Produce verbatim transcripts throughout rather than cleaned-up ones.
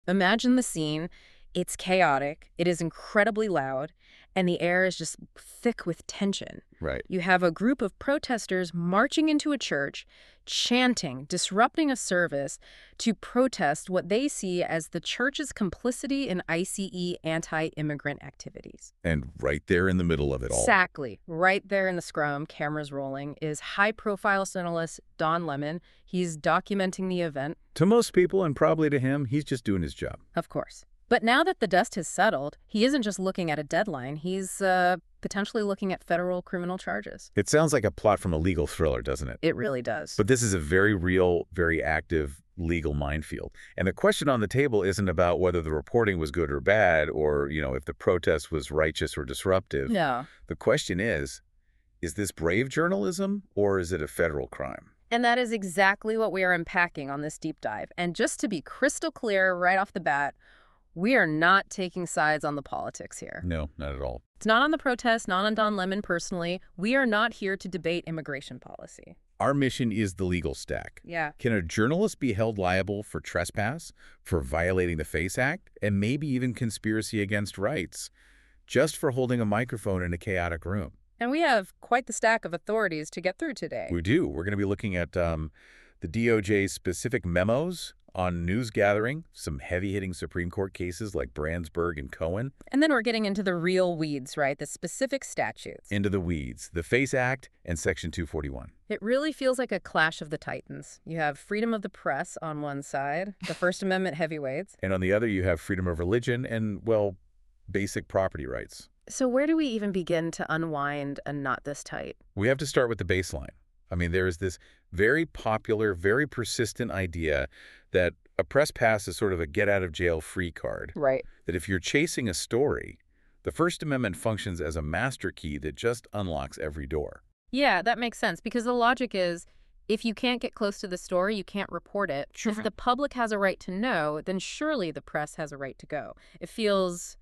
Imagine the scene. It's chaotic, it is incredibly loud, and the air is just thick with tension. Right. You have a group of protesters marching into a church, chanting, disrupting a service to protest what they see as the church's complicity in ICE anti-immigrant activities. And right there in the middle of it all. Exactly. Right there in the scrum, cameras rolling, is high-profile journalist Don Lemon. He's documenting the event, To most people, and probably to him, he's just doing his job. of course. But now that the dust has settled, he isn't just looking at a deadline. He's uh, potentially looking at federal criminal charges. It sounds like a plot from a legal thriller, doesn't it? It really does. But this is a very real, very active legal minefield. And the question on the table isn't about whether the reporting was good or bad, or, you know, if the protest was righteous or disruptive. No. The question is, is this brave journalism or is it a federal crime? And that is exactly what we are unpacking on this deep dive. And just to be crystal clear right off the bat, we are not taking sides on the politics here. No, not at all. It's not on the protest, not on Don Lemon personally. We are not here to debate immigration policy. Our mission is the legal stack. Yeah. Can a journalist be held liable for trespass, for violating the FACE Act, and maybe even conspiracy against rights, just for holding a microphone in a chaotic room? And we have quite the stack of authorities to get through today. We do. We're going to be looking at um, the D O J's specific memos on news gathering, some heavy-hitting Supreme Court cases like Brandsburg and Cohen, And then we're getting into the real weeds, right? The specific statutes. into the weeds, the FACE Act and Section two forty-one. It really feels like a clash of the titans. You have freedom of the press on one side, the First Amendment heavyweights. And on the other, you have freedom of religion and, well, basic property rights. So where do we even begin to unwind a knot this tight? We have to start with the baseline. I mean, there is this very popular, very persistent idea that a press pass is sort of a get-out-of-jail-free card. Right. That if you're chasing a story, the First Amendment functions as a master key that just unlocks every door. Yeah, that makes sense, because the logic is if you can't get close to the story, you can't report it. Sure. If the public has a right to know, then surely the press has a right to go. It feels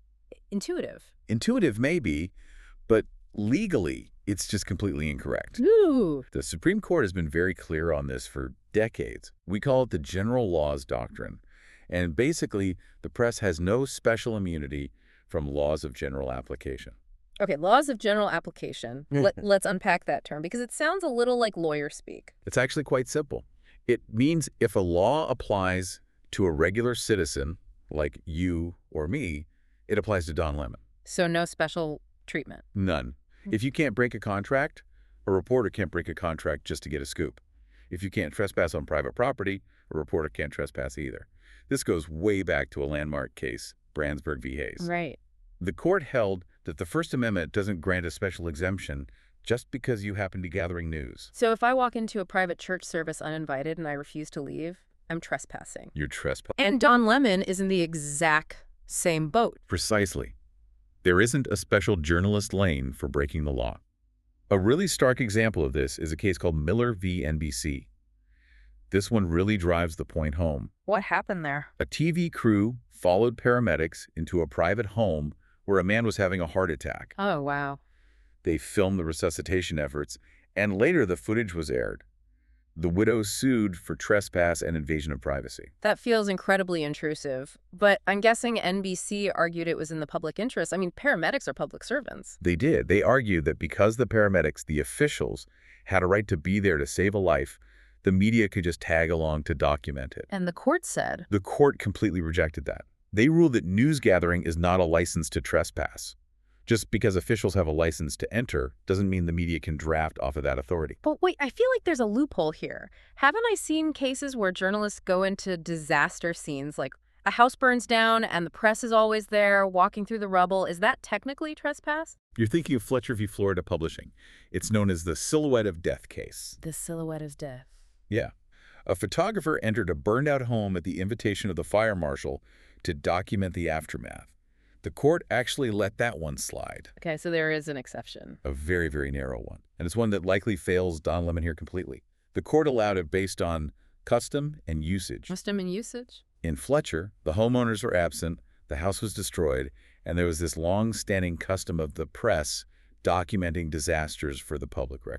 intuitive. Intuitive, maybe, but legally, it's just completely incorrect. Ooh. The Supreme Court has been very clear on this for decades. We call it the general laws doctrine. And basically, the press has no special immunity from laws of general application. Okay, laws of general application. Let, let's unpack that term, because it sounds a little like lawyer speak. It's actually quite simple. It means if a law applies to a regular citizen, like you or me, it applies to Don Lemon. So no special treatment. None. If you can't break a contract, a reporter can't break a contract just to get a scoop. If you can't trespass on private property, a reporter can't trespass either. This goes way back to a landmark case, Brandsburg v. Hayes. Right. The court held that the First Amendment doesn't grant a special exemption just because you happen to be gathering news. So if I walk into a private church service uninvited and I refuse to leave, I'm trespassing. You're trespassing. And Don Lemon is in the exact same boat. Precisely. There isn't a special journalist lane for breaking the law. A really stark example of this is a case called Miller v. N B C. This one really drives the point home. What happened there? A T V crew followed paramedics into a private home where a man was having a heart attack. Oh, wow. They filmed the resuscitation efforts, and later the footage was aired. The widow sued for trespass and invasion of privacy. That feels incredibly intrusive. But I'm guessing N B C argued it was in the public interest. I mean, paramedics are public servants. They did. They argued that because the paramedics, the officials, had a right to be there to save a life, the media could just tag along to document it. And the court said, The court completely rejected that. They ruled that news gathering is not a license to trespass. Just because officials have a license to enter doesn't mean the media can draft off of that authority. but wait, I feel like there's a loophole here. Haven't I seen cases where journalists go into disaster scenes, like a house burns down and the press is always there walking through the rubble? Is that technically trespass? You're thinking of Fletcher v. Florida Publishing. It's known as the silhouette of death case. The silhouette is death. Yeah. A photographer entered a burned-out home at the invitation of the fire marshal to document the aftermath. The court actually let that one slide. Okay, so there is an exception. A very, very narrow one. And it's one that likely fails Don Lemon here completely. The court allowed it based on custom and usage. Custom and usage? In Fletcher, the homeowners were absent, the house was destroyed, and there was this long-standing custom of the press documenting disasters for the public record.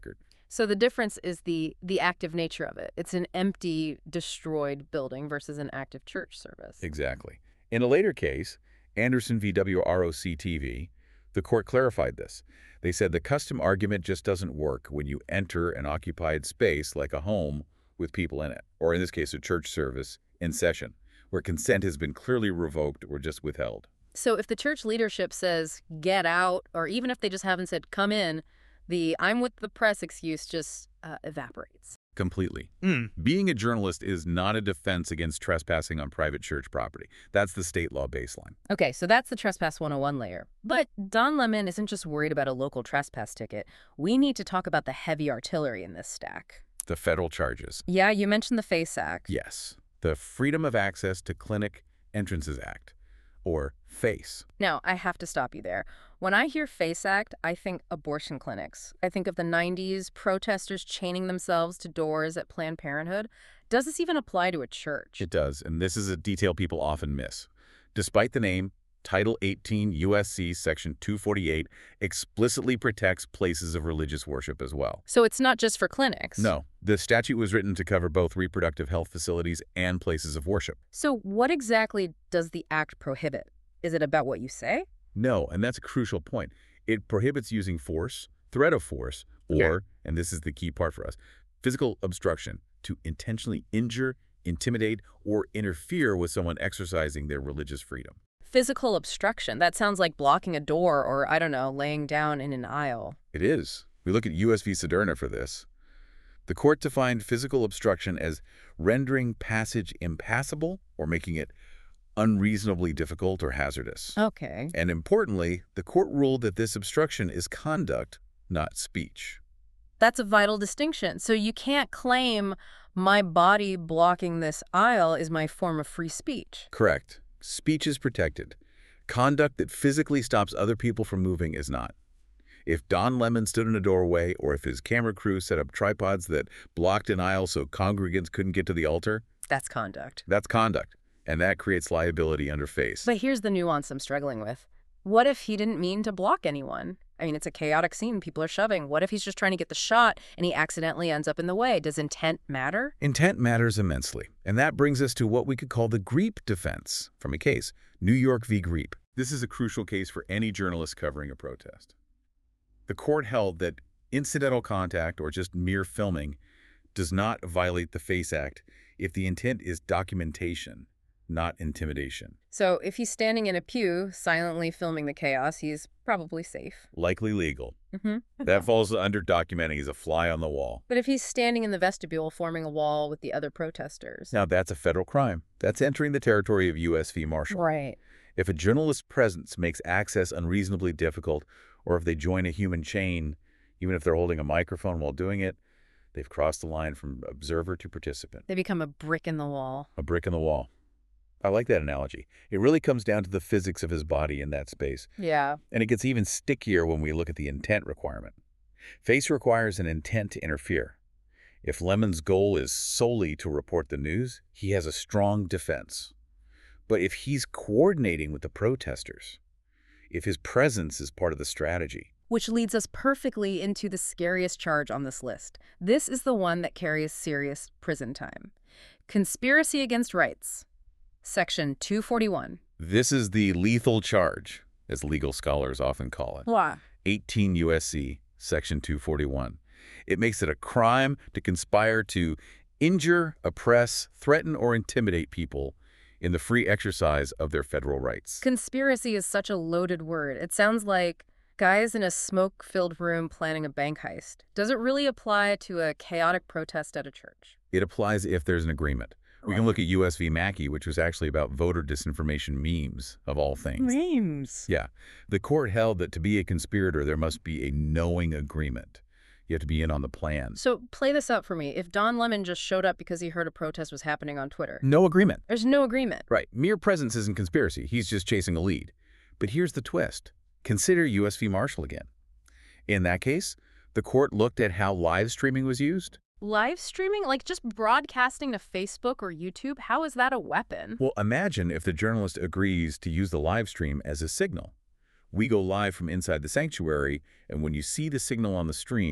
So the difference is the the active nature of it. It's an empty, destroyed building versus an active church service. Exactly. In a later case, Anderson v. W R O C T V, the court clarified this. They said the custom argument just doesn't work when you enter an occupied space like a home with people in it, or in this case, a church service in session, where consent has been clearly revoked or just withheld. So if the church leadership says, get out, or even if they just haven't said, come in, the I'm with the press excuse just uh, evaporates. Completely. Mm. Being a journalist is not a defense against trespassing on private church property. That's the state law baseline. Okay, so that's the Trespass one oh one layer. But Don Lemon isn't just worried about a local trespass ticket. We need to talk about the heavy artillery in this stack. The federal charges. Yeah, you mentioned the FACE Act. Yes. The Freedom of Access to Clinic Entrances Act, or FACE. Now, I have to stop you there. When I hear FACE Act, I think abortion clinics. I think of the nineties, protesters chaining themselves to doors at Planned Parenthood. Does this even apply to a church? It does, and this is a detail people often miss. Despite the name, Title eighteen U S C Section two forty-eight explicitly protects places of religious worship as well. So it's not just for clinics? No, the statute was written to cover both reproductive health facilities and places of worship. So what exactly does the act prohibit? Is it about what you say? No, and that's a crucial point. It prohibits using force, threat of force, or, and this is the key part for us, physical obstruction to intentionally injure, intimidate, or interfere with someone exercising their religious freedom. Physical obstruction. That sounds like blocking a door or, I don't know, laying down in an aisle. It is. We look at U S v. Soderna for this. The court defined physical obstruction as rendering passage impassable or making it unreasonably difficult or hazardous. Okay. And importantly, the court ruled that this obstruction is conduct, not speech. That's a vital distinction. So you can't claim my body blocking this aisle is my form of free speech. Correct. Speech is protected. Conduct that physically stops other people from moving is not. If Don Lemon stood in a doorway or if his camera crew set up tripods that blocked an aisle so congregants couldn't get to the altar, That's conduct. that's conduct, and that creates liability under FACE. But here's the nuance I'm struggling with. What if he didn't mean to block anyone? I mean, it's a chaotic scene. People are shoving. What if he's just trying to get the shot and he accidentally ends up in the way? Does intent matter? Intent matters immensely, and that brings us to what we could call the Greep defense from a case, New York v. Greep. This is a crucial case for any journalist covering a protest. The court held that incidental contact or just mere filming does not violate the FACE Act if the intent is documentation, not intimidation. So if he's standing in a pew, silently filming the chaos, he's probably safe. Likely legal. Mm-hmm. That falls under documenting. He's a fly on the wall. But if he's standing in the vestibule forming a wall with the other protesters. Now, that's a federal crime. That's entering the territory of U S v. Marshall. Right. If a journalist's presence makes access unreasonably difficult, or if they join a human chain, even if they're holding a microphone while doing it, they've crossed the line from observer to participant. They become a brick in the wall. A brick in the wall. I like that analogy. It really comes down to the physics of his body in that space. Yeah. And it gets even stickier when we look at the intent requirement. FACE requires an intent to interfere. If Lemon's goal is solely to report the news, he has a strong defense. But if he's coordinating with the protesters, if his presence is part of the strategy. Which leads us perfectly into the scariest charge on this list. This is the one that carries serious prison time. Conspiracy against rights. Section two forty-one. This is the lethal charge, as legal scholars often call it. Why? eighteen U S C, Section two forty-one. It makes it a crime to conspire to injure, oppress, threaten, or intimidate people in the free exercise of their federal rights. Conspiracy is such a loaded word. It sounds like guys in a smoke-filled room planning a bank heist. Does it really apply to a chaotic protest at a church? It applies if there's an agreement. We can look at U S v. Mackey, which was actually about voter disinformation memes, of all things. Memes? Yeah. The court held that to be a conspirator, there must be a knowing agreement. You have to be in on the plan. So play this out for me. If Don Lemon just showed up because he heard a protest was happening on Twitter. No agreement. There's no agreement. Right. Mere presence isn't conspiracy. He's just chasing a lead. But here's the twist. Consider U S v. Marshall again. In that case, the court looked at how live streaming was used. Live streaming? Like just broadcasting to Facebook or YouTube? How is that a weapon? Well, imagine if the journalist agrees to use the live stream as a signal. We go live from inside the sanctuary, and when you see the signal on the stream,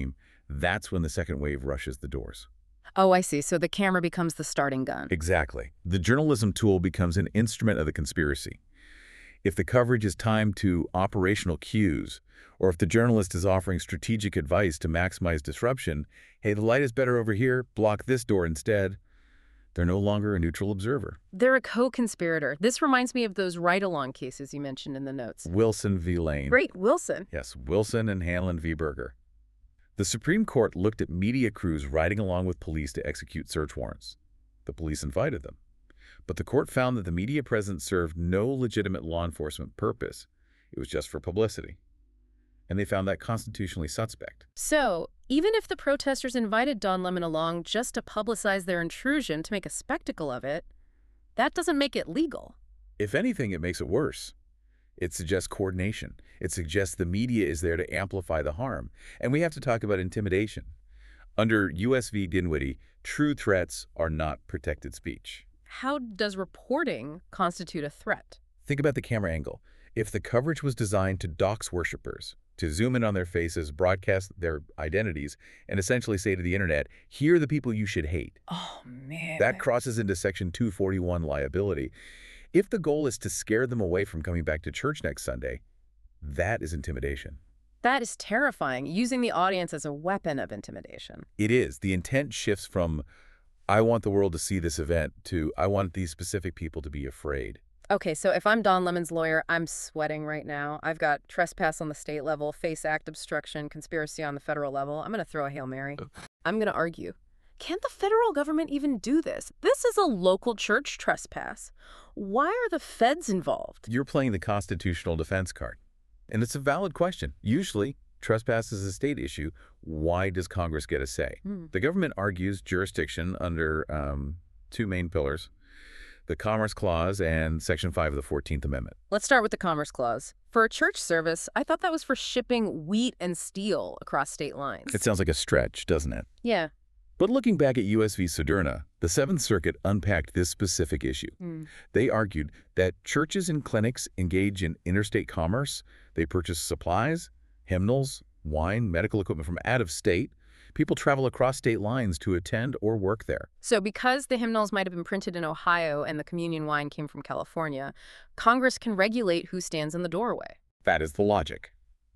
That's when the second wave rushes the doors. Oh, I see. So the camera becomes the starting gun. Exactly. The journalism tool becomes an instrument of the conspiracy. If the coverage is timed to operational cues, or if the journalist is offering strategic advice to maximize disruption, hey, the light is better over here, block this door instead, they're no longer a neutral observer. They're a co-conspirator. This reminds me of those ride-along cases you mentioned in the notes. Wilson v. Lane. Great, Wilson. Yes, Wilson and Hanlon v. Berger. The Supreme Court looked at media crews riding along with police to execute search warrants. The police invited them. But the court found that the media presence served no legitimate law enforcement purpose. It was just for publicity. And they found that constitutionally suspect. So, even if the protesters invited Don Lemon along just to publicize their intrusion to make a spectacle of it, that doesn't make it legal. If anything, it makes it worse. It suggests coordination. It suggests the media is there to amplify the harm. And we have to talk about intimidation. Under U S v. Dinwiddie, true threats are not protected speech. How does reporting constitute a threat? Think about the camera angle. If the coverage was designed to dox worshipers, to zoom in on their faces, broadcast their identities, and essentially say to the internet, here are the people you should hate. Oh, man. That crosses into Section two forty-one liability. If the goal is to scare them away from coming back to church next Sunday, that is intimidation. That is terrifying, using the audience as a weapon of intimidation. It is. The intent shifts from, I want the world to see this event, to, I want these specific people to be afraid. Okay, so if I'm Don Lemon's lawyer, I'm sweating right now. I've got trespass on the state level, FACE Act obstruction, conspiracy on the federal level. I'm going to throw a Hail Mary. I'm going to argue. Can't the federal government even do this? This is a local church trespass. Why are the feds involved? You're playing the constitutional defense card. And it's a valid question. Usually, trespass is a state issue. Why does Congress get a say? Hmm. The government argues jurisdiction under um, two main pillars, the Commerce Clause and Section five of the fourteenth Amendment. Let's start with the Commerce Clause. For a church service, I thought that was for shipping wheat and steel across state lines. It sounds like a stretch, doesn't it? Yeah. But looking back at U S v. Soderna, the Seventh Circuit unpacked this specific issue. Hmm. They argued that churches and clinics engage in interstate commerce. They purchase supplies, hymnals, wine, medical equipment from out of state. People travel across state lines to attend or work there. So because the hymnals might have been printed in Ohio and the communion wine came from California, Congress can regulate who stands in the doorway. That is the logic.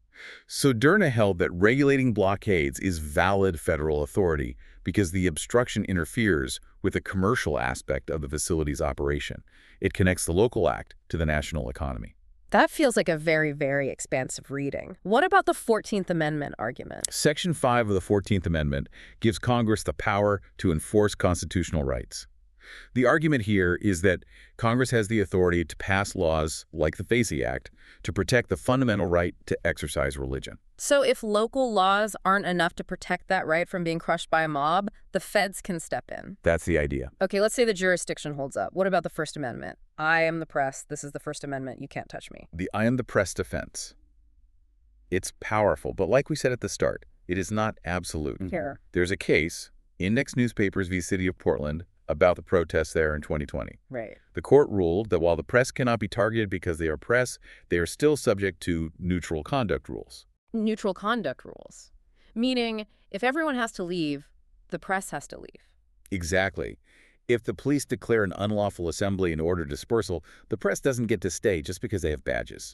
Soderna held that regulating blockades is valid federal authority because the obstruction interferes with the commercial aspect of the facility's operation. It connects the local act to the national economy. That feels like a very, very expansive reading. What about the fourteenth Amendment argument? Section five of the fourteenth Amendment gives Congress the power to enforce constitutional rights. The argument here is that Congress has the authority to pass laws like the FACE Act to protect the fundamental right to exercise religion. So if local laws aren't enough to protect that right from being crushed by a mob, the feds can step in. That's the idea. Okay, let's say the jurisdiction holds up. What about the First Amendment? I am the press. This is the First Amendment. You can't touch me. The I am the press defense. It's powerful, but like we said at the start, it is not absolute. Here. There's a case, Index Newspapers v. City of Portland, about the protests there in twenty twenty. Right. The court ruled that while the press cannot be targeted because they are press, they are still subject to neutral conduct rules. Neutral conduct rules. Meaning, if everyone has to leave, the press has to leave. Exactly. If the police declare an unlawful assembly and order dispersal, the press doesn't get to stay just because they have badges.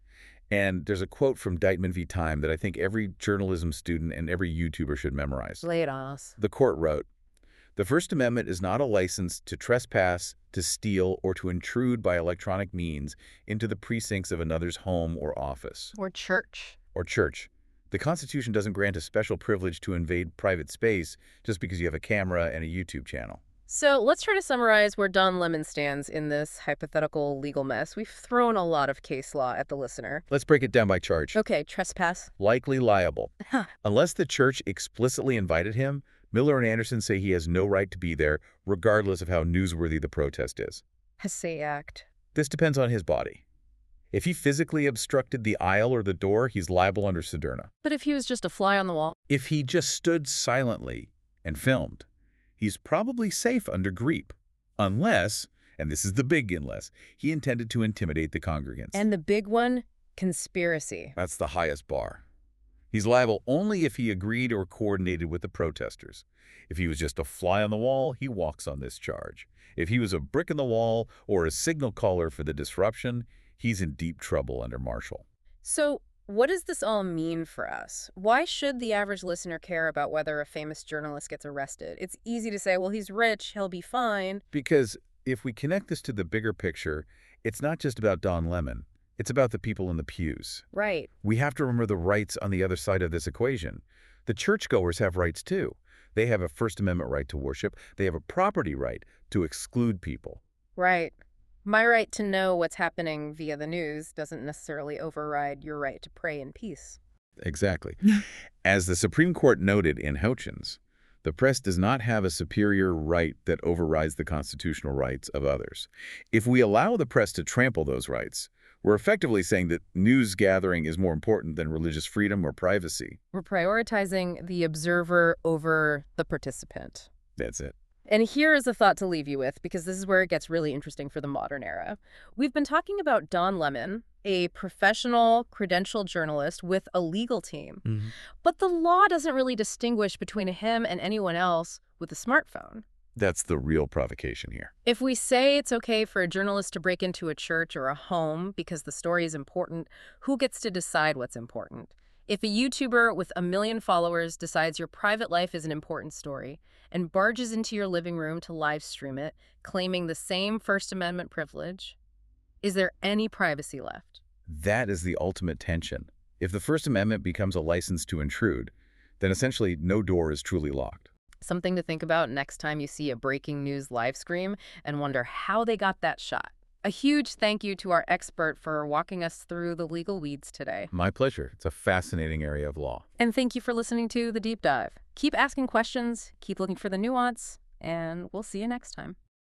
And there's a quote from Deitman v. Time that I think every journalism student and every YouTuber should memorize. Lay it on us. The court wrote, "The First Amendment is not a license to trespass, to steal, or to intrude by electronic means into the precincts of another's home or office." Or church. Or church. The Constitution doesn't grant a special privilege to invade private space just because you have a camera and a YouTube channel. So let's try to summarize where Don Lemon stands in this hypothetical legal mess. We've thrown a lot of case law at the listener. Let's break it down by charge. Okay, trespass. Likely liable. Huh. Unless the church explicitly invited him, Miller and Anderson say he has no right to be there, regardless of how newsworthy the protest is. Passé Act. This depends on his body. If he physically obstructed the aisle or the door, he's liable under Soderna. But if he was just a fly on the wall? If he just stood silently and filmed, he's probably safe under Greep. Unless, and this is the big unless, he intended to intimidate the congregants. And the big one, conspiracy. That's the highest bar. He's liable only if he agreed or coordinated with the protesters. If he was just a fly on the wall, he walks on this charge. If he was a brick in the wall or a signal caller for the disruption, he's in deep trouble under Marshall. So what does this all mean for us? Why should the average listener care about whether a famous journalist gets arrested? It's easy to say, well, he's rich, he'll be fine. Because if we connect this to the bigger picture, it's not just about Don Lemon. It's about the people in the pews. Right. We have to remember the rights on the other side of this equation. The churchgoers have rights too. They have a First Amendment right to worship. They have a property right to exclude people. Right. My right to know what's happening via the news doesn't necessarily override your right to pray in peace. Exactly. As the Supreme Court noted in Hutchins, the press does not have a superior right that overrides the constitutional rights of others. If we allow the press to trample those rights, we're effectively saying that news gathering is more important than religious freedom or privacy. We're prioritizing the observer over the participant. That's it. And here is a thought to leave you with, because this is where it gets really interesting for the modern era. We've been talking about Don Lemon, a professional, credentialed journalist with a legal team. Mm-hmm. But the law doesn't really distinguish between him and anyone else with a smartphone. That's the real provocation here. If we say it's okay for a journalist to break into a church or a home because the story is important, who gets to decide what's important? If a YouTuber with a million followers decides your private life is an important story and barges into your living room to live stream it, claiming the same First Amendment privilege, is there any privacy left? That is the ultimate tension. If the First Amendment becomes a license to intrude, then essentially no door is truly locked. Something to think about next time you see a breaking news live stream and wonder how they got that shot. A huge thank you to our expert for walking us through the legal weeds today. My pleasure. It's a fascinating area of law. And thank you for listening to The Deep Dive. Keep asking questions, keep looking for the nuance, and we'll see you next time.